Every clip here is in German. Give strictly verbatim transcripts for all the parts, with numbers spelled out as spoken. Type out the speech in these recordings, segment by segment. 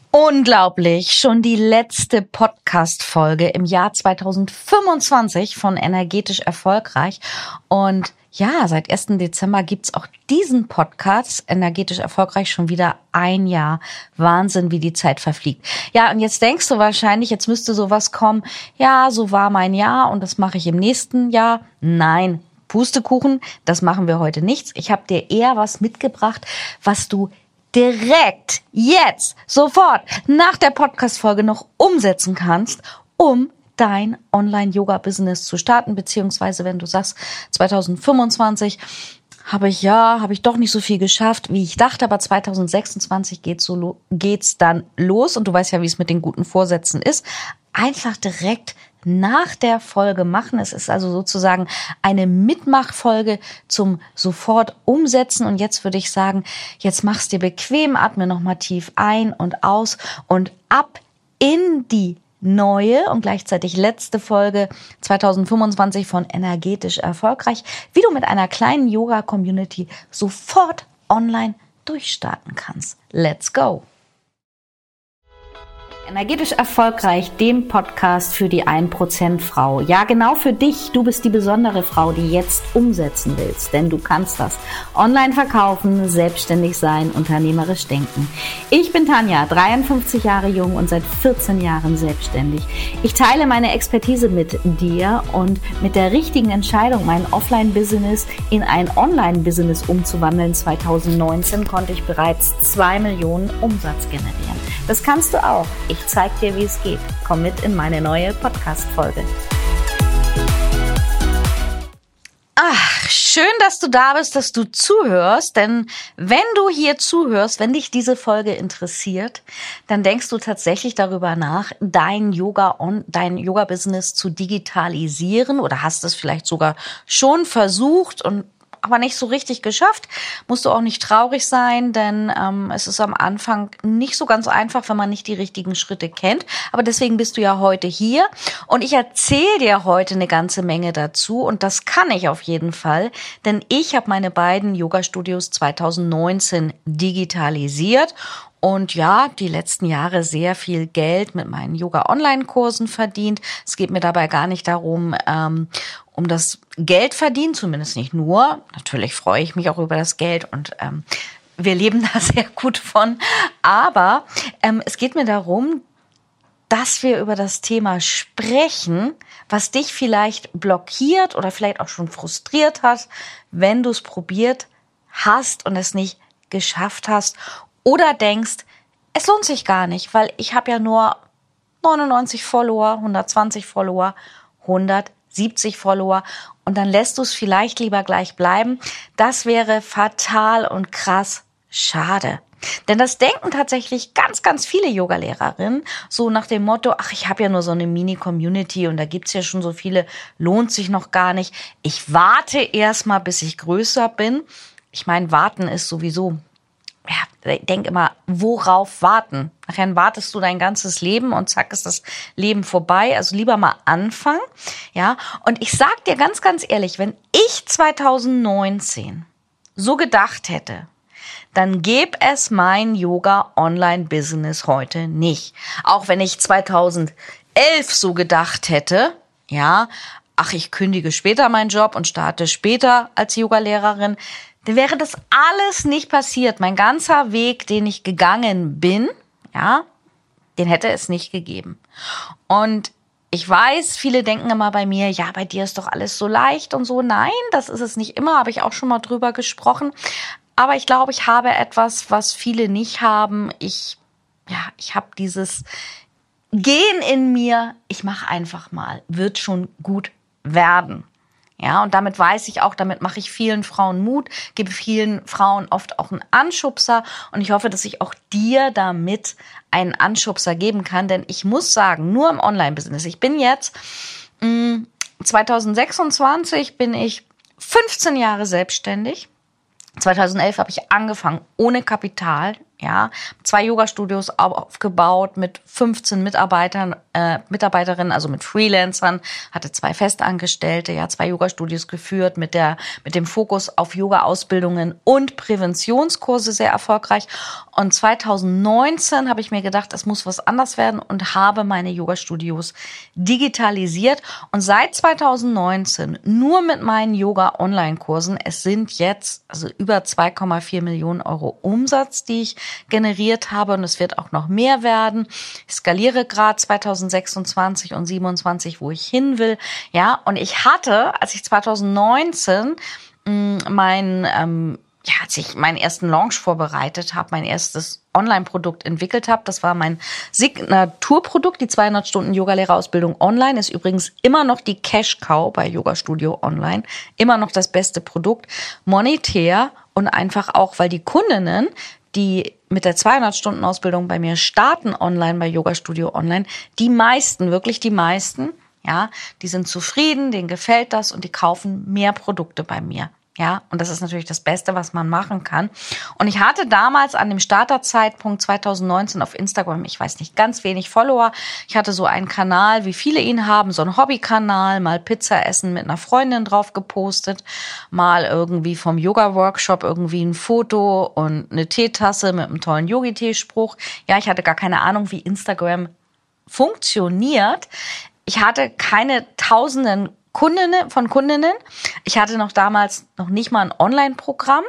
Unglaublich, schon die letzte Podcast-Folge im Jahr zwanzig fünfundzwanzig von Energetisch Erfolgreich. Und ja, seit ersten Dezember gibt's auch diesen Podcast, Energetisch Erfolgreich, schon wieder ein Jahr. Wahnsinn, wie die Zeit verfliegt. Ja, und jetzt denkst du wahrscheinlich, jetzt müsste sowas kommen, ja, so war mein Jahr und das mache ich im nächsten Jahr. Nein, Pustekuchen, das machen wir heute nichts. Ich habe dir eher was mitgebracht, was du direkt, jetzt, sofort, nach der Podcast-Folge noch umsetzen kannst, um dein Online-Yoga-Business zu starten, beziehungsweise wenn du sagst, zwanzig fünfundzwanzig habe ich, ja, habe ich doch nicht so viel geschafft, wie ich dachte, aber zwanzig sechsundzwanzig geht's so lo- geht's dann los und du weißt ja, wie es mit den guten Vorsätzen ist. Einfach direkt nach der Folge machen. Es ist also sozusagen eine Mitmachfolge zum sofort umsetzen. Und jetzt würde ich sagen, jetzt mach's dir bequem, atme nochmal tief ein und aus und ab in die neue und gleichzeitig letzte Folge zwanzig fünfundzwanzig von Energetisch Erfolgreich, wie du mit einer kleinen Yoga-Community sofort online durchstarten kannst. Let's go! Energetisch Erfolgreich, dem Podcast für die ein Prozent Frau. Ja, genau für dich. Du bist die besondere Frau, die jetzt umsetzen willst, denn du kannst das. Online verkaufen, selbstständig sein, unternehmerisch denken. Ich bin Tanja, dreiundfünfzig Jahre jung und seit vierzehn Jahren selbstständig. Ich teile meine Expertise mit dir und mit der richtigen Entscheidung, mein Offline-Business in ein Online-Business umzuwandeln, zwanzig neunzehn konnte ich bereits zwei Millionen Umsatz generieren. Das kannst du auch. Ich zeig dir, wie es geht. Komm mit in meine neue Podcast-Folge. Ach, schön, dass du da bist, dass du zuhörst, denn wenn du hier zuhörst, wenn dich diese Folge interessiert, dann denkst du tatsächlich darüber nach, dein Yoga on, dein Yoga-Business zu digitalisieren oder hast es vielleicht sogar schon versucht und aber nicht so richtig geschafft, musst du auch nicht traurig sein, denn ähm, es ist am Anfang nicht so ganz einfach, wenn man nicht die richtigen Schritte kennt. Aber deswegen bist du ja heute hier und ich erzähle dir heute eine ganze Menge dazu und das kann ich auf jeden Fall, denn ich habe meine beiden Yoga-Studios zwanzig neunzehn digitalisiert und ja, die letzten Jahre sehr viel Geld mit meinen Yoga-Online-Kursen verdient. Es geht mir dabei gar nicht darum, ähm, um das Geld verdienen, zumindest nicht nur. Natürlich freue ich mich auch über das Geld und ähm, wir leben da sehr gut von. Aber ähm, es geht mir darum, dass wir über das Thema sprechen, was dich vielleicht blockiert oder vielleicht auch schon frustriert hat, wenn du es probiert hast und es nicht geschafft hast. Oder denkst, es lohnt sich gar nicht, weil ich habe ja nur neunundneunzig Follower, hundertzwanzig Follower, hundertsiebzig Follower und dann lässt du es vielleicht lieber gleich bleiben. Das wäre fatal und krass schade. Denn das denken tatsächlich ganz, ganz viele Yogalehrerinnen, so nach dem Motto, ach, ich habe ja nur so eine Mini-Community und da gibt's ja schon so viele, lohnt sich noch gar nicht. Ich warte erst mal, bis ich größer bin. Ich meine, warten ist sowieso... Ja, denk immer, worauf warten? Nachher wartest du dein ganzes Leben und zack ist das Leben vorbei. Also lieber mal anfangen, ja. Und ich sag dir ganz, ganz ehrlich, wenn ich zwanzig neunzehn so gedacht hätte, dann gäbe es mein Yoga-Online-Business heute nicht. Auch wenn ich zwanzig elf so gedacht hätte, ja, ach, ich kündige später meinen Job und starte später als Yogalehrerin, dann wäre das alles nicht passiert. Mein ganzer Weg, den ich gegangen bin, ja, den hätte es nicht gegeben. Und ich weiß, viele denken immer bei mir, ja, bei dir ist doch alles so leicht und so. Nein, das ist es nicht immer, habe ich auch schon mal drüber gesprochen. Aber ich glaube, ich habe etwas, was viele nicht haben. Ich, ja, ich habe dieses Gen in mir, ich mache einfach mal, wird schon gut werden. Ja, und damit weiß ich auch, damit mache ich vielen Frauen Mut, gebe vielen Frauen oft auch einen Anschubser und ich hoffe, dass ich auch dir damit einen Anschubser geben kann, denn ich muss sagen, nur im Online-Business, ich bin jetzt mh, zwanzig sechsundzwanzig bin ich fünfzehn Jahre selbstständig. zwanzig elf habe ich angefangen ohne Kapital, Ja, zwei Yoga-Studios aufgebaut mit fünfzehn Mitarbeitern, äh, Mitarbeiterinnen, also mit Freelancern, hatte zwei Festangestellte, ja, zwei Yoga-Studios geführt mit der, mit dem Fokus auf Yoga-Ausbildungen und Präventionskurse sehr erfolgreich. Und zweitausendneunzehn habe ich mir gedacht, es muss was anders werden und habe meine Yoga-Studios digitalisiert. Und seit zweitausendneunzehn nur mit meinen Yoga-Online-Kursen, es sind jetzt also über zwei Komma vier Millionen Euro Umsatz, die ich generiert habe, und es wird auch noch mehr werden. Ich skaliere gerade zweitausendsechsundzwanzig und siebenundzwanzig, wo ich hin will. Ja, und ich hatte, als ich zweitausendneunzehn mh, mein ähm, ja, als ich meinen ersten Launch vorbereitet habe, mein erstes Online-Produkt entwickelt habe, das war mein Signaturprodukt, die zweihundert Stunden Yogalehrerausbildung online, ist übrigens immer noch die Cash-Cow bei Yoga Studio Online, immer noch das beste Produkt, monetär und einfach auch, weil die Kundinnen, die mit der zweihundert Stunden Ausbildung bei mir starten online bei Yoga Studio Online, die meisten, wirklich die meisten, ja, die sind zufrieden, denen gefällt das und die kaufen mehr Produkte bei mir. Ja, und das ist natürlich das Beste, was man machen kann. Und ich hatte damals an dem Starterzeitpunkt zweitausendneunzehn auf Instagram, ich weiß nicht, ganz wenig Follower. Ich hatte so einen Kanal, wie viele ihn haben, so einen Hobbykanal, mal Pizza essen mit einer Freundin drauf gepostet, mal irgendwie vom Yoga-Workshop irgendwie ein Foto und eine Teetasse mit einem tollen Yogi-Tee-Spruch. Ja, ich hatte gar keine Ahnung, wie Instagram funktioniert. Ich hatte keine tausenden Kundinnen, von Kundinnen. Ich hatte noch damals noch nicht mal ein Online-Programm.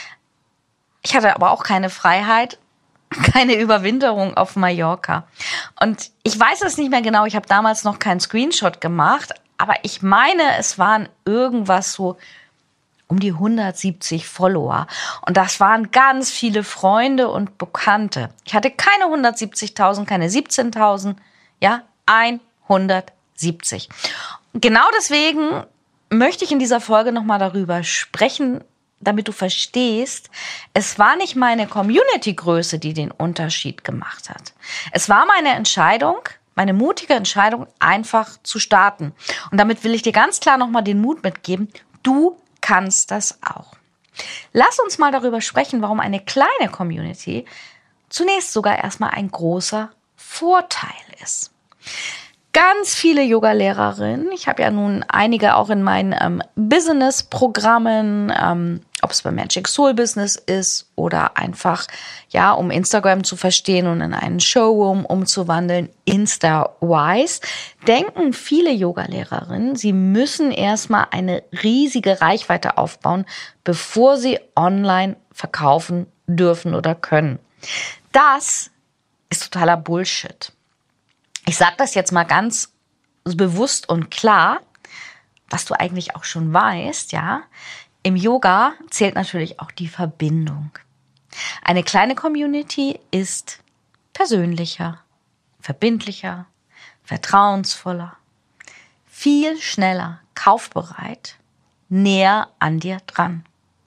Ich hatte aber auch keine Freiheit, keine Überwinterung auf Mallorca. Und ich weiß es nicht mehr genau, ich habe damals noch keinen Screenshot gemacht, aber ich meine, es waren irgendwas so um die hundertsiebzig Follower. Und das waren ganz viele Freunde und Bekannte. Ich hatte keine hundertsiebzigtausend, keine siebzehntausend, ja, hundertsiebzig. Genau deswegen möchte ich in dieser Folge nochmal darüber sprechen, damit du verstehst, es war nicht meine Community-Größe, die den Unterschied gemacht hat. Es war meine Entscheidung, meine mutige Entscheidung, einfach zu starten. Und damit will ich dir ganz klar nochmal den Mut mitgeben, du kannst das auch. Lass uns mal darüber sprechen, warum eine kleine Community zunächst sogar erstmal ein großer Vorteil ist. Ganz viele Yoga-Lehrerinnen, ich habe ja nun einige auch in meinen ähm, Business-Programmen, ähm, ob es bei Magic Soul Business ist oder einfach, ja, um Instagram zu verstehen und in einen Showroom umzuwandeln, Insta-wise, denken viele Yoga-Lehrerinnen, sie müssen erstmal eine riesige Reichweite aufbauen, bevor sie online verkaufen dürfen oder können. Das ist totaler Bullshit. Ich sage das jetzt mal ganz bewusst und klar, was du eigentlich auch schon weißt, ja. Im Yoga zählt natürlich auch die Verbindung. Eine kleine Community ist persönlicher, verbindlicher, vertrauensvoller, viel schneller kaufbereit, näher an dir dran.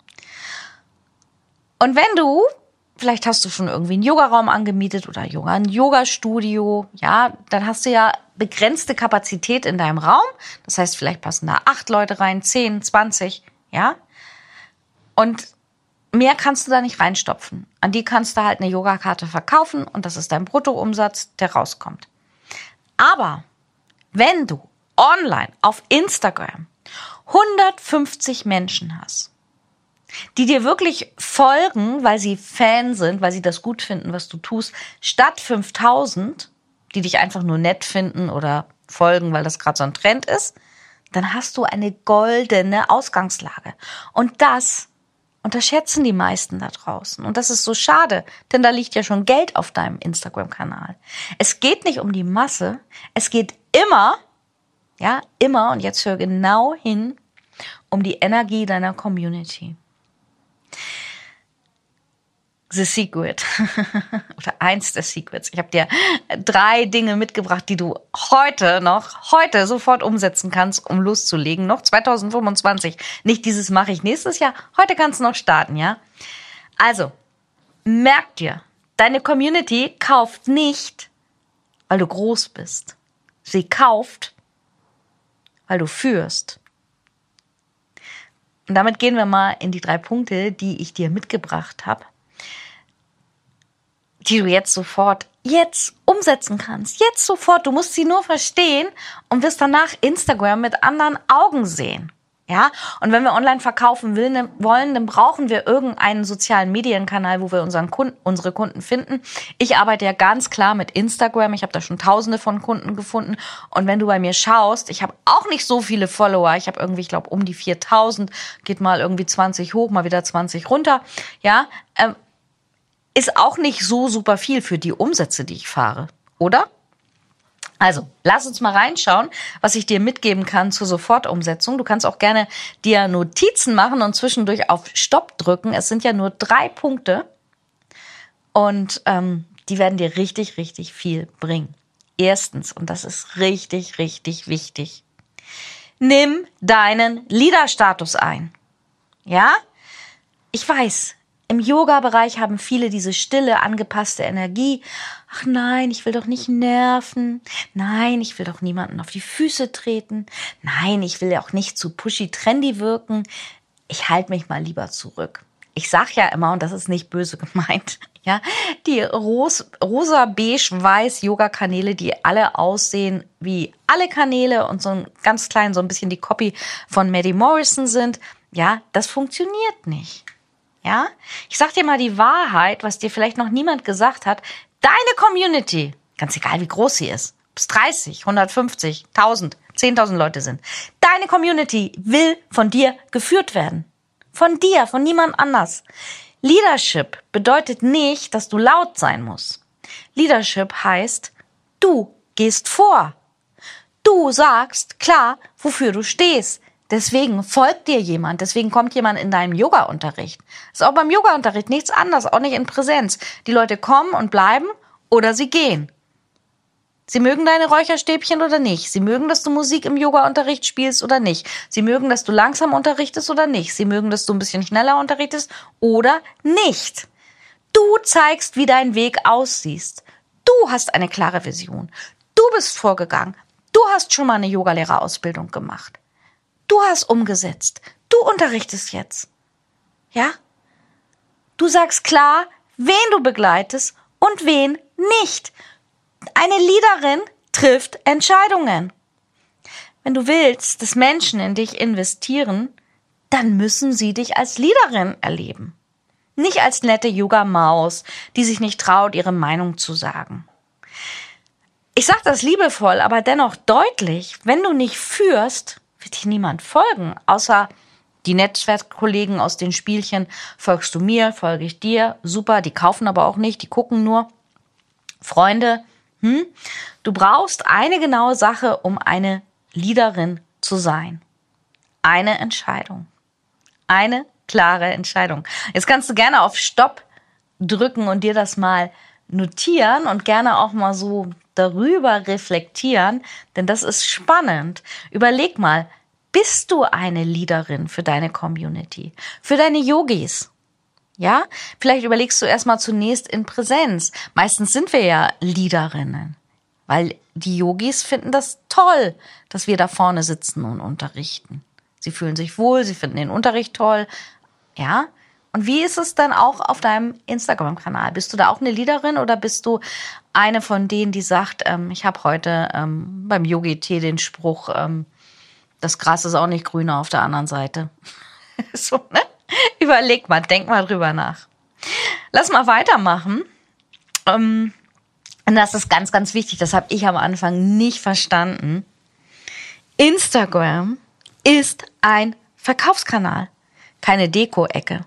Und wenn du vielleicht hast du schon irgendwie einen Yogaraum angemietet oder ein Yoga-Studio. Ja, dann hast du ja begrenzte Kapazität in deinem Raum. Das heißt, vielleicht passen da acht Leute rein, zehn, zwanzig, ja. Und mehr kannst du da nicht reinstopfen. An die kannst du halt eine Yogakarte verkaufen und das ist dein Bruttoumsatz, der rauskommt. Aber wenn du online auf Instagram hundertfünfzig Menschen hast, die dir wirklich folgen, weil sie Fan sind, weil sie das gut finden, was du tust, statt fünftausend, die dich einfach nur nett finden oder folgen, weil das gerade so ein Trend ist, dann hast du eine goldene Ausgangslage. Und das unterschätzen die meisten da draußen. Und das ist so schade, denn da liegt ja schon Geld auf deinem Instagram-Kanal. Es geht nicht um die Masse, es geht immer, ja, immer, und jetzt hör genau hin, um die Energie deiner Community. The Secret oder eins der Secrets. Ich habe dir drei Dinge mitgebracht, die du heute noch, heute sofort umsetzen kannst, um loszulegen. Noch zweitausendfünfundzwanzig. Nicht dieses mache ich nächstes Jahr. Heute kannst du noch starten, ja? Also, merk dir, deine Community kauft nicht, weil du groß bist. Sie kauft, weil du führst. Und damit gehen wir mal in die drei Punkte, die ich dir mitgebracht habe. die du jetzt sofort, jetzt umsetzen kannst. Jetzt sofort. Du musst sie nur verstehen und wirst danach Instagram mit anderen Augen sehen. Ja, und wenn wir online verkaufen will, wollen, dann brauchen wir irgendeinen sozialen Medienkanal, wo wir unseren Kunden, unsere Kunden finden. Ich arbeite ja ganz klar mit Instagram. Ich habe da schon tausende von Kunden gefunden. Und wenn du bei mir schaust, ich habe auch nicht so viele Follower. Ich habe irgendwie, ich glaube, um die viertausend. Geht mal irgendwie zwanzig hoch, mal wieder zwanzig runter. Ja, ähm, ist auch nicht so super viel für die Umsätze, die ich fahre, oder? Also, lass uns mal reinschauen, was ich dir mitgeben kann zur Sofortumsetzung. Du kannst auch gerne dir Notizen machen und zwischendurch auf Stopp drücken. Es sind ja nur drei Punkte und ähm, die werden dir richtig, richtig viel bringen. Erstens, und das ist richtig, richtig wichtig, nimm deinen Leader-Status ein. Ja? Ich weiß, im Yoga-Bereich haben viele diese stille, angepasste Energie. Ach nein, ich will doch nicht nerven. Nein, ich will doch niemanden auf die Füße treten. Nein, ich will auch nicht zu pushy-trendy wirken. Ich halte mich mal lieber zurück. Ich sag ja immer, und das ist nicht böse gemeint, ja, die ros- rosa, beige, weiß Yoga-Kanäle, die alle aussehen wie alle Kanäle und so ein ganz klein, so ein bisschen die Copy von Maddie Morrison sind, ja, das funktioniert nicht. Ja, ich sag dir mal die Wahrheit, was dir vielleicht noch niemand gesagt hat. Deine Community, ganz egal wie groß sie ist, ob es dreißig, hundertfünfzig, tausend, zehntausend Leute sind. Deine Community will von dir geführt werden. Von dir, von niemand anders. Leadership bedeutet nicht, dass du laut sein musst. Leadership heißt, du gehst vor. Du sagst klar, wofür du stehst. Deswegen folgt dir jemand, deswegen kommt jemand in deinem Yoga-Unterricht. Ist auch beim Yoga-Unterricht nichts anderes, auch nicht in Präsenz. Die Leute kommen und bleiben oder sie gehen. Sie mögen deine Räucherstäbchen oder nicht. Sie mögen, dass du Musik im Yoga-Unterricht spielst oder nicht. Sie mögen, dass du langsam unterrichtest oder nicht. Sie mögen, dass du ein bisschen schneller unterrichtest oder nicht. Du zeigst, wie dein Weg aussieht. Du hast eine klare Vision. Du bist vorgegangen. Du hast schon mal eine Yogalehrerausbildung gemacht. Du hast umgesetzt. Du unterrichtest jetzt. Ja? Du sagst klar, wen du begleitest und wen nicht. Eine Leaderin trifft Entscheidungen. Wenn du willst, dass Menschen in dich investieren, dann müssen sie dich als Leaderin erleben. Nicht als nette Yoga-Maus, die sich nicht traut, ihre Meinung zu sagen. Ich sage das liebevoll, aber dennoch deutlich. Wenn du nicht führst, wird dir niemand folgen, außer die Netzwerkkollegen aus den Spielchen. Folgst du mir, folge ich dir, super, die kaufen aber auch nicht, die gucken nur. Freunde, hm? Du brauchst eine genaue Sache, um eine Leaderin zu sein. Eine Entscheidung. Eine klare Entscheidung. Jetzt kannst du gerne auf Stopp drücken und dir das mal notieren und gerne auch mal so darüber reflektieren, denn das ist spannend. Überleg mal, bist du eine Leaderin für deine Community, für deine Yogis? Ja? Vielleicht überlegst du erstmal zunächst in Präsenz. Meistens sind wir ja Leaderinnen, weil die Yogis finden das toll, dass wir da vorne sitzen und unterrichten. Sie fühlen sich wohl, sie finden den Unterricht toll. Ja? Und wie ist es dann auch auf deinem Instagram-Kanal? Bist du da auch eine Leaderin oder bist du eine von denen, die sagt, ähm, ich habe heute ähm, beim Yogi-Tee den Spruch, ähm, das Gras ist auch nicht grüner auf der anderen Seite. So, ne? Überleg mal, denk mal drüber nach. Lass mal weitermachen. Ähm, und das ist ganz, ganz wichtig. Das habe ich am Anfang nicht verstanden. Instagram ist ein Verkaufskanal, keine Deko-Ecke.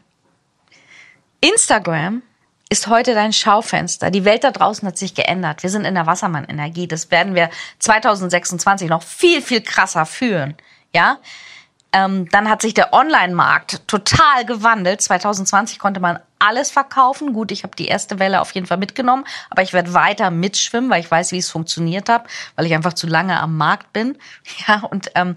Instagram ist heute dein Schaufenster. Die Welt da draußen hat sich geändert. Wir sind in der Wassermann-Energie. Das werden wir zwanzig sechsundzwanzig noch viel, viel krasser fühlen. Ja? Ähm, dann hat sich der Online-Markt total gewandelt. zwanzig zwanzig konnte man alles verkaufen. Gut, ich habe die erste Welle auf jeden Fall mitgenommen, aber ich werde weiter mitschwimmen, weil ich weiß, wie es funktioniert hat, weil ich einfach zu lange am Markt bin. Ja, und ähm,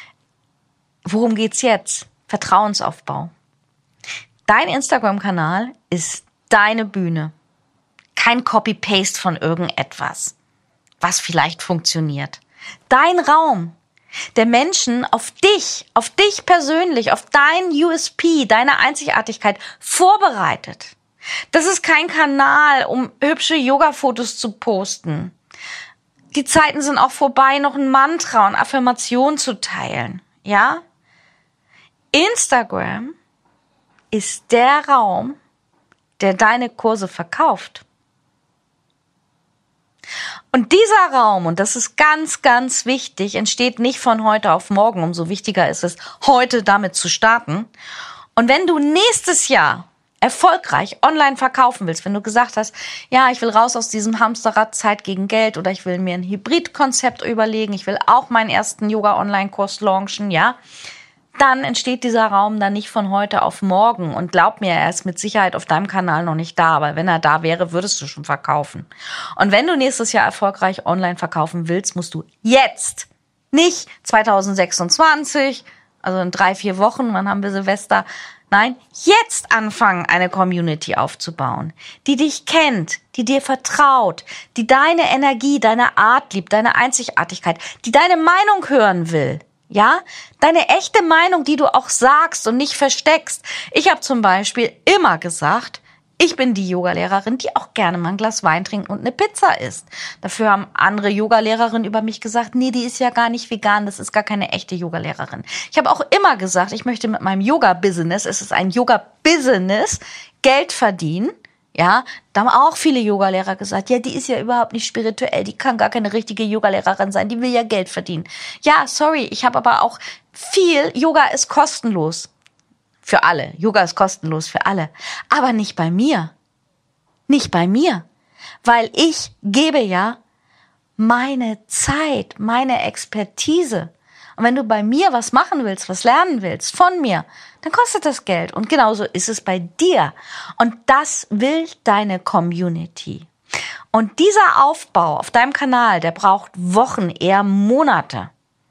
worum geht's jetzt? Vertrauensaufbau. Dein Instagram-Kanal ist deine Bühne. Kein Copy-Paste von irgendetwas, was vielleicht funktioniert. Dein Raum, der Menschen auf dich, auf dich persönlich, auf dein U S P, deine Einzigartigkeit vorbereitet. Das ist kein Kanal, um hübsche Yoga-Fotos zu posten. Die Zeiten sind auch vorbei, noch ein Mantra und Affirmation zu teilen, ja? Instagram ist der Raum, der deine Kurse verkauft. Und dieser Raum, und das ist ganz, ganz wichtig, entsteht nicht von heute auf morgen. Umso wichtiger ist es, heute damit zu starten. Und wenn du nächstes Jahr erfolgreich online verkaufen willst, wenn du gesagt hast, ja, ich will raus aus diesem Hamsterrad Zeit gegen Geld oder ich will mir ein Hybridkonzept überlegen, ich will auch meinen ersten Yoga-Online-Kurs launchen, ja, dann entsteht dieser Raum dann nicht von heute auf morgen. Und glaub mir, er ist mit Sicherheit auf deinem Kanal noch nicht da, aber wenn er da wäre, würdest du schon verkaufen. Und wenn du nächstes Jahr erfolgreich online verkaufen willst, musst du jetzt, nicht zwanzig sechsundzwanzig, also in drei, vier Wochen, wann haben wir Silvester, nein, jetzt anfangen, eine Community aufzubauen, die dich kennt, die dir vertraut, die deine Energie, deine Art liebt, deine Einzigartigkeit, die deine Meinung hören will. Ja, deine echte Meinung, die du auch sagst und nicht versteckst. Ich habe zum Beispiel immer gesagt, ich bin die Yogalehrerin, die auch gerne mal ein Glas Wein trinkt und eine Pizza isst. Dafür haben andere Yogalehrerinnen über mich gesagt, nee, die ist ja gar nicht vegan, das ist gar keine echte Yogalehrerin. Ich habe auch immer gesagt, ich möchte mit meinem Yoga-Business, es ist ein Yoga-Business, Geld verdienen. Ja, da haben auch viele Yogalehrer gesagt, ja, die ist ja überhaupt nicht spirituell, die kann gar keine richtige Yogalehrerin sein, die will ja Geld verdienen. Ja, sorry, ich habe aber auch viel, Yoga ist kostenlos für alle, Yoga ist kostenlos für alle, aber nicht bei mir, nicht bei mir, weil ich gebe ja meine Zeit, meine Expertise. Und wenn du bei mir was machen willst, was lernen willst, von mir, dann kostet das Geld. Und genauso ist es bei dir. Und das will deine Community. Und dieser Aufbau auf deinem Kanal, der braucht Wochen, eher Monate.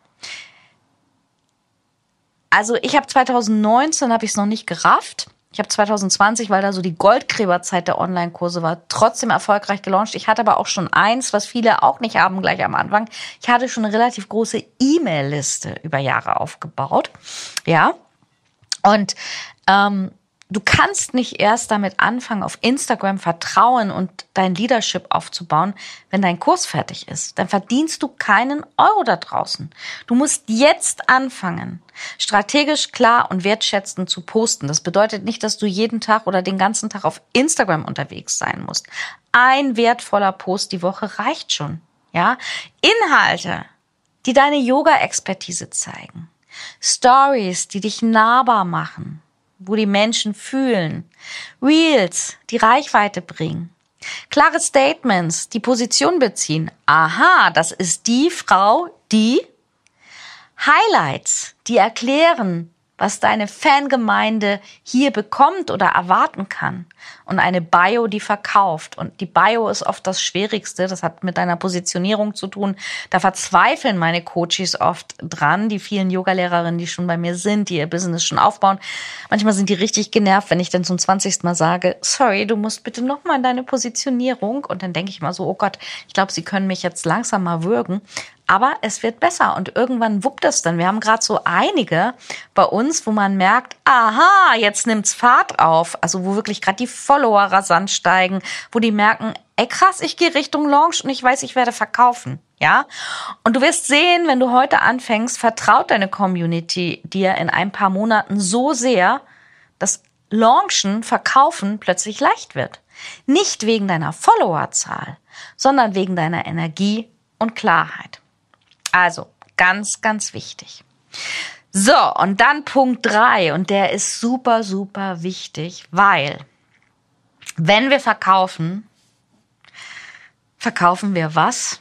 Also ich habe zwanzig neunzehn, habe ich es noch nicht gerafft. Ich habe zwanzig zwanzig, weil da so die Goldgräberzeit der Online-Kurse war, trotzdem erfolgreich gelauncht. Ich hatte aber auch schon eins, was viele auch nicht haben gleich am Anfang. Ich hatte schon eine relativ große E-Mail-Liste über Jahre aufgebaut. Ja, und ähm, du kannst nicht erst damit anfangen, auf Instagram Vertrauen und dein Leadership aufzubauen, wenn dein Kurs fertig ist. Dann verdienst du keinen Euro da draußen. Du musst jetzt anfangen, strategisch klar und wertschätzend zu posten. Das bedeutet nicht, dass du jeden Tag oder den ganzen Tag auf Instagram unterwegs sein musst. Ein wertvoller Post die Woche reicht schon. Ja, Inhalte, die deine Yoga-Expertise zeigen. Stories, die dich nahbar machen, wo die Menschen fühlen. Reels, die Reichweite bringen. Klare Statements, die Position beziehen. Aha, das ist die Frau, die Highlights, die erklären, was deine Fangemeinde hier bekommt oder erwarten kann. Und eine Bio, die verkauft. Und die Bio ist oft das Schwierigste. Das hat mit deiner Positionierung zu tun. Da verzweifeln meine Coaches oft dran, die vielen Yogalehrerinnen, die schon bei mir sind, die ihr Business schon aufbauen. Manchmal sind die richtig genervt, wenn ich dann zum zwanzigsten Mal sage, sorry, du musst bitte nochmal in deine Positionierung. Und dann denke ich mal so, oh Gott, ich glaube, sie können mich jetzt langsam mal würgen. Aber es wird besser und irgendwann wuppt es dann. Wir haben gerade so einige bei uns, wo man merkt, aha, jetzt nimmt's Fahrt auf. Also wo wirklich gerade die Follower rasant steigen, wo die merken, ey krass, ich gehe Richtung Launch und ich weiß, ich werde verkaufen. Ja? Und du wirst sehen, wenn du heute anfängst, vertraut deine Community dir in ein paar Monaten so sehr, dass Launchen, Verkaufen plötzlich leicht wird. Nicht wegen deiner Followerzahl, sondern wegen deiner Energie und Klarheit. Also, ganz, ganz wichtig. So, und dann Punkt drei, und der ist super, super wichtig, weil wenn wir verkaufen, verkaufen wir was?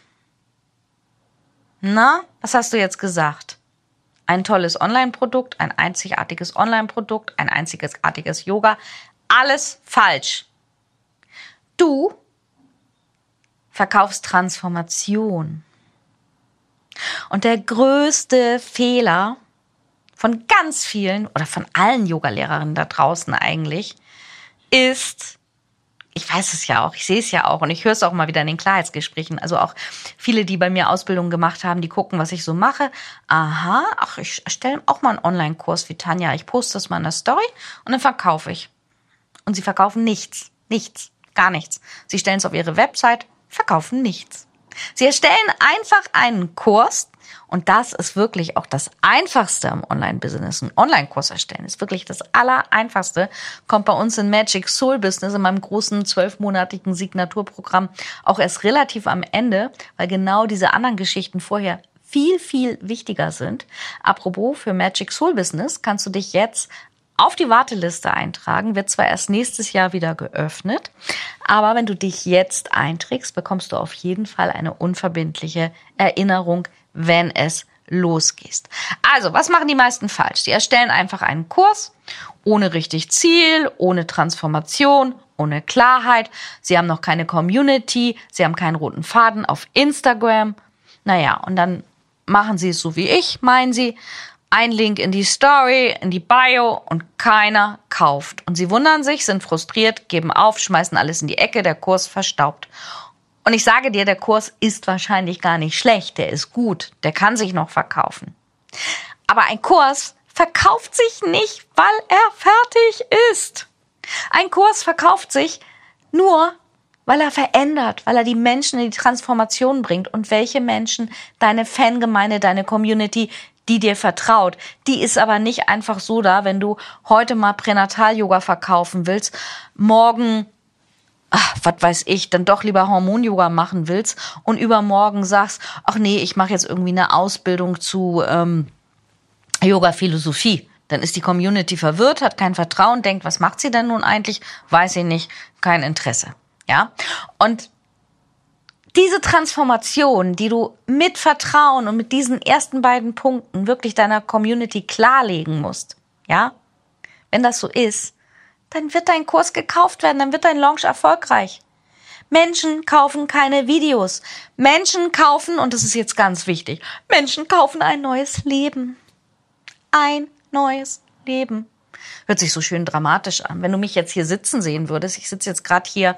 Na, was hast du jetzt gesagt? Ein tolles Online-Produkt, ein einzigartiges Online-Produkt, ein einzigartiges Yoga, alles falsch. Du verkaufst Transformation. Und der größte Fehler von ganz vielen oder von allen Yogalehrerinnen da draußen eigentlich ist, ich weiß es ja auch, ich sehe es ja auch und ich höre es auch mal wieder in den Klarheitsgesprächen, also auch viele, die bei mir Ausbildung gemacht haben, die gucken, was ich so mache. Aha, ach, ich erstelle auch mal einen Online-Kurs wie Tanja, ich poste das mal in der Story und dann verkaufe ich. Und sie verkaufen nichts. Nichts. Gar nichts. Sie stellen es auf ihre Website, verkaufen nichts. Sie erstellen einfach einen Kurs und das ist wirklich auch das Einfachste im Online-Business. Ein Online-Kurs erstellen ist wirklich das Allereinfachste. Kommt bei uns in Magic Soul Business, in meinem großen zwölfmonatigen Signaturprogramm, auch erst relativ am Ende, weil genau diese anderen Geschichten vorher viel, viel wichtiger sind. Apropos, für Magic Soul Business kannst du dich jetzt auf die Warteliste eintragen, wird zwar erst nächstes Jahr wieder geöffnet, aber wenn du dich jetzt einträgst, bekommst du auf jeden Fall eine unverbindliche Erinnerung, wenn es losgeht. Also, was machen die meisten falsch? Die erstellen einfach einen Kurs ohne richtig Ziel, ohne Transformation, ohne Klarheit. Sie haben noch keine Community, sie haben keinen roten Faden auf Instagram. Naja, und dann machen sie es so wie ich, meinen sie, ein Link in die Story, in die Bio und keiner kauft. Und sie wundern sich, sind frustriert, geben auf, schmeißen alles in die Ecke, der Kurs verstaubt. Und ich sage dir, der Kurs ist wahrscheinlich gar nicht schlecht, der ist gut, der kann sich noch verkaufen. Aber ein Kurs verkauft sich nicht, weil er fertig ist. Ein Kurs verkauft sich nur, weil er verändert, weil er die Menschen in die Transformation bringt. Und welche Menschen? Deine Fangemeinde, deine Community, die dir vertraut. Die ist aber nicht einfach so da, wenn du heute mal Pränatal-Yoga verkaufen willst, morgen, ach, was weiß ich, dann doch lieber Hormon-Yoga machen willst und übermorgen sagst, ach nee, ich mache jetzt irgendwie eine Ausbildung zu ähm, Yoga-Philosophie. Dann ist die Community verwirrt, hat kein Vertrauen, denkt, was macht sie denn nun eigentlich? Weiß sie nicht, kein Interesse. Ja, und diese Transformation, die du mit Vertrauen und mit diesen ersten beiden Punkten wirklich deiner Community klarlegen musst, ja, wenn das so ist, dann wird dein Kurs gekauft werden, dann wird dein Launch erfolgreich. Menschen kaufen keine Videos. Menschen kaufen, und das ist jetzt ganz wichtig, Menschen kaufen ein neues Leben. Ein neues Leben. Hört sich so schön dramatisch an. Wenn du mich jetzt hier sitzen sehen würdest, ich sitze jetzt gerade hier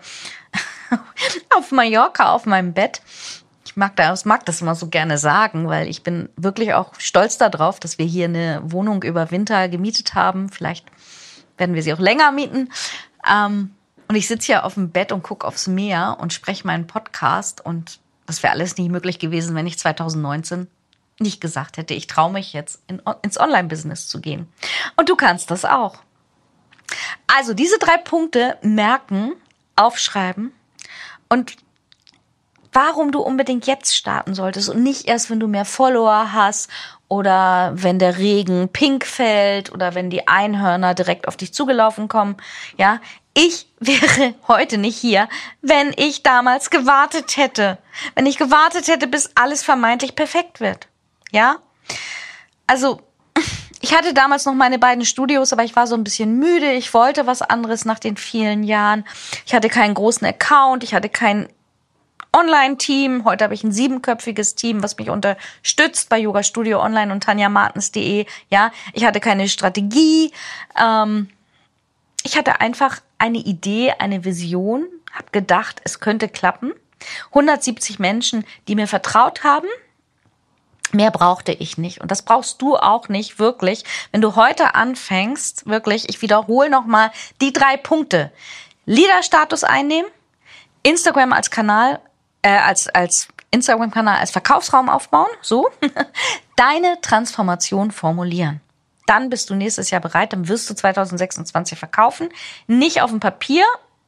auf Mallorca auf meinem Bett. Ich mag das, mag das immer so gerne sagen, weil ich bin wirklich auch stolz darauf, dass wir hier eine Wohnung über Winter gemietet haben. Vielleicht werden wir sie auch länger mieten. Ähm, und ich sitze hier auf dem Bett und gucke aufs Meer und spreche meinen Podcast. Und das wäre alles nicht möglich gewesen, wenn ich zwanzig neunzehn nicht gesagt hätte, ich traue mich jetzt in, ins Online-Business zu gehen. Und du kannst das auch. Also diese drei Punkte merken, aufschreiben und warum du unbedingt jetzt starten solltest und nicht erst, wenn du mehr Follower hast oder wenn der Regen pink fällt oder wenn die Einhörner direkt auf dich zugelaufen kommen. Ja, ich wäre heute nicht hier, wenn ich damals gewartet hätte. Wenn ich gewartet hätte, bis alles vermeintlich perfekt wird. Ja, also ich hatte damals noch meine beiden Studios, aber ich war so ein bisschen müde. Ich wollte was anderes nach den vielen Jahren. Ich hatte keinen großen Account, ich hatte kein Online-Team. Heute habe ich ein siebenköpfiges Team, was mich unterstützt bei Yoga Studio Online und tanja martens punkt de. Ja, ich hatte keine Strategie. Ähm, ich hatte einfach eine Idee, eine Vision, habe gedacht, es könnte klappen. hundertsiebzig Menschen, die mir vertraut haben. Mehr brauchte ich nicht. Und das brauchst du auch nicht, wirklich. Wenn du heute anfängst, wirklich, ich wiederhole nochmal die drei Punkte. Leader-Status einnehmen, Instagram als Kanal, äh, als, als Instagram-Kanal als Verkaufsraum aufbauen, so. Deine Transformation formulieren. Dann bist du nächstes Jahr bereit, dann wirst du zwanzig sechsundzwanzig verkaufen. Nicht auf dem Papier,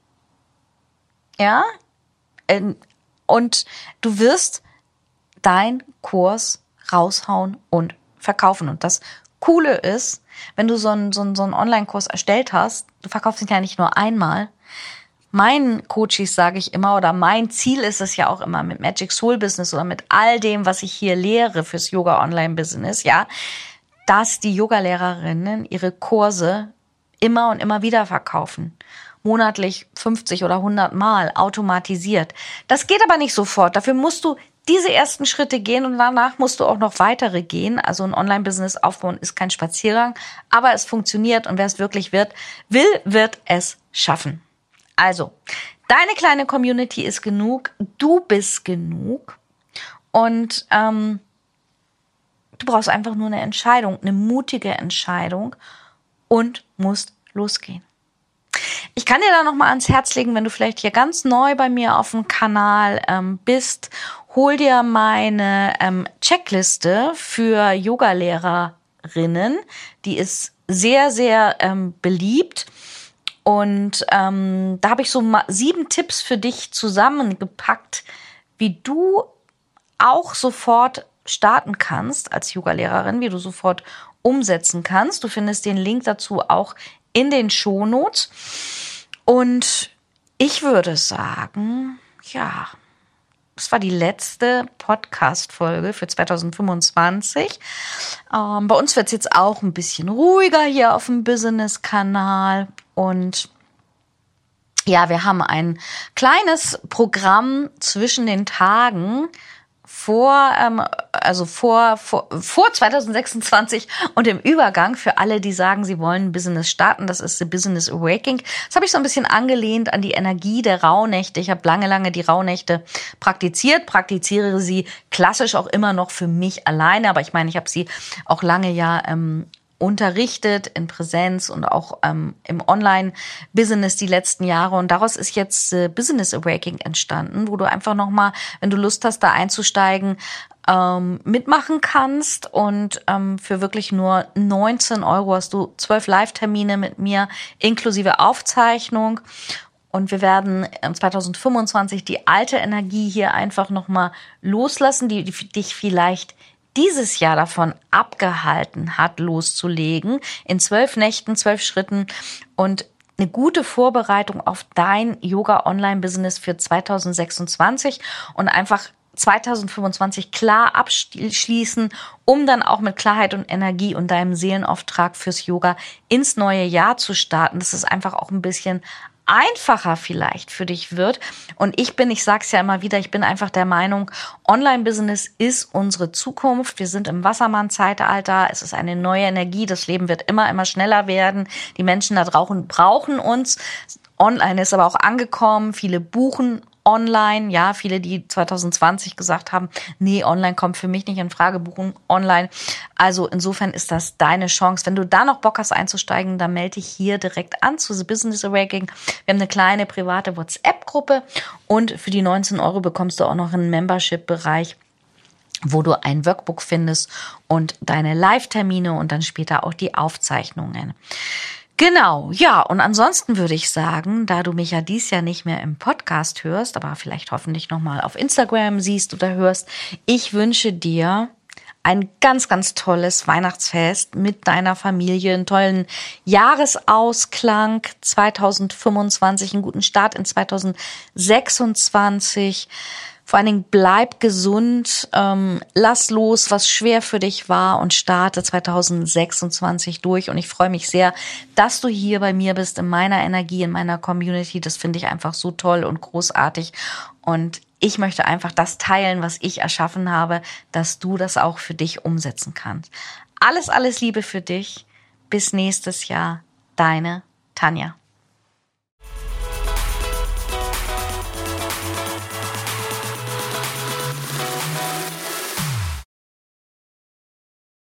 ja, und du wirst dein Kurs raushauen und verkaufen. Und das Coole ist, wenn du so einen, so einen, so einen Online-Kurs erstellt hast, du verkaufst ihn ja nicht nur einmal. Meinen Coaches sage ich immer, oder mein Ziel ist es ja auch immer mit Magic Soul Business oder mit all dem, was ich hier lehre fürs Yoga Online Business, ja, dass die Yogalehrerinnen ihre Kurse immer und immer wieder verkaufen. Monatlich fünfzig oder hundert Mal automatisiert. Das geht aber nicht sofort. Dafür musst du diese ersten Schritte gehen und danach musst du auch noch weitere gehen. Also ein Online-Business aufbauen ist kein Spaziergang, aber es funktioniert und wer es wirklich wird, will, wird es schaffen. Also, deine kleine Community ist genug, du bist genug und ähm, du brauchst einfach nur eine Entscheidung, eine mutige Entscheidung und musst losgehen. Ich Ich kann dir da nochmal ans Herz legen, wenn du vielleicht hier ganz neu bei mir auf dem Kanal ähm, bist, hol dir meine ähm, Checkliste für Yogalehrerinnen. Die ist sehr, sehr ähm, beliebt. Und ähm, da habe ich so mal sieben Tipps für dich zusammengepackt, wie du auch sofort starten kannst als Yogalehrerin, wie du sofort umsetzen kannst. Du findest den Link dazu auch in den Shownotes. Und ich würde sagen, ja, das war die letzte Podcast-Folge für zwanzig fünfundzwanzig. Ähm, bei uns wird es jetzt auch ein bisschen ruhiger hier auf dem Business-Kanal. Und ja, wir haben ein kleines Programm zwischen den Tagen vor, ähm, also vor, vor, vor zwanzig sechsundzwanzig und im Übergang für alle, die sagen, sie wollen Business starten. Das ist The Business Awakening. Das habe ich so ein bisschen angelehnt an die Energie der Rauhnächte. Ich habe lange, lange die Rauhnächte praktiziert, praktiziere sie klassisch auch immer noch für mich alleine. Aber ich meine, ich habe sie auch lange ja ähm, unterrichtet in Präsenz und auch ähm, im Online-Business die letzten Jahre. Und daraus ist jetzt äh, Business Awakening entstanden, wo du einfach nochmal, wenn du Lust hast, da einzusteigen, ähm, mitmachen kannst. Und ähm, für wirklich nur neunzehn Euro hast du zwölf Live-Termine mit mir inklusive Aufzeichnung. Und wir werden zwanzig fünfundzwanzig die alte Energie hier einfach nochmal loslassen, die, die dich vielleicht dieses Jahr davon abgehalten hat, loszulegen, in zwölf Nächten, zwölf Schritten und eine gute Vorbereitung auf dein Yoga-Online-Business für zwanzig sechsundzwanzig und einfach zwanzig fünfundzwanzig klar abschließen, um dann auch mit Klarheit und Energie und deinem Seelenauftrag fürs Yoga ins neue Jahr zu starten. Das ist einfach auch ein bisschen einfacher vielleicht für dich wird. Und ich bin, ich sag's ja immer wieder, ich bin einfach der Meinung, Online-Business ist unsere Zukunft. Wir sind im Wassermann-Zeitalter. Es ist eine neue Energie. Das Leben wird immer, immer schneller werden. Die Menschen da draußen brauchen uns. Online ist aber auch angekommen. Viele buchen online. Ja, viele, die zwanzig zwanzig gesagt haben, nee, online kommt für mich nicht in Frage, buchen online. Also insofern ist das deine Chance. Wenn du da noch Bock hast einzusteigen, dann melde dich hier direkt an zu The Business Awakening. Wir haben eine kleine private WhatsApp-Gruppe und für die neunzehn Euro bekommst du auch noch einen Membership-Bereich, wo du ein Workbook findest und deine Live-Termine und dann später auch die Aufzeichnungen. Genau, ja, und ansonsten würde ich sagen, da du mich ja dies Jahr nicht mehr im Podcast hörst, aber vielleicht hoffentlich nochmal auf Instagram siehst oder hörst, ich wünsche dir ein ganz, ganz tolles Weihnachtsfest mit deiner Familie, einen tollen Jahresausklang zwanzig fünfundzwanzig, einen guten Start in zwanzig sechsundzwanzig. Vor allen Dingen bleib gesund, ähm, lass los, was schwer für dich war und starte zwanzig sechsundzwanzig durch. Und ich freue mich sehr, dass du hier bei mir bist, in meiner Energie, in meiner Community. Das finde ich einfach so toll und großartig. Und ich möchte einfach das teilen, was ich erschaffen habe, dass du das auch für dich umsetzen kannst. Alles, alles Liebe für dich. Bis nächstes Jahr. Deine Tanja.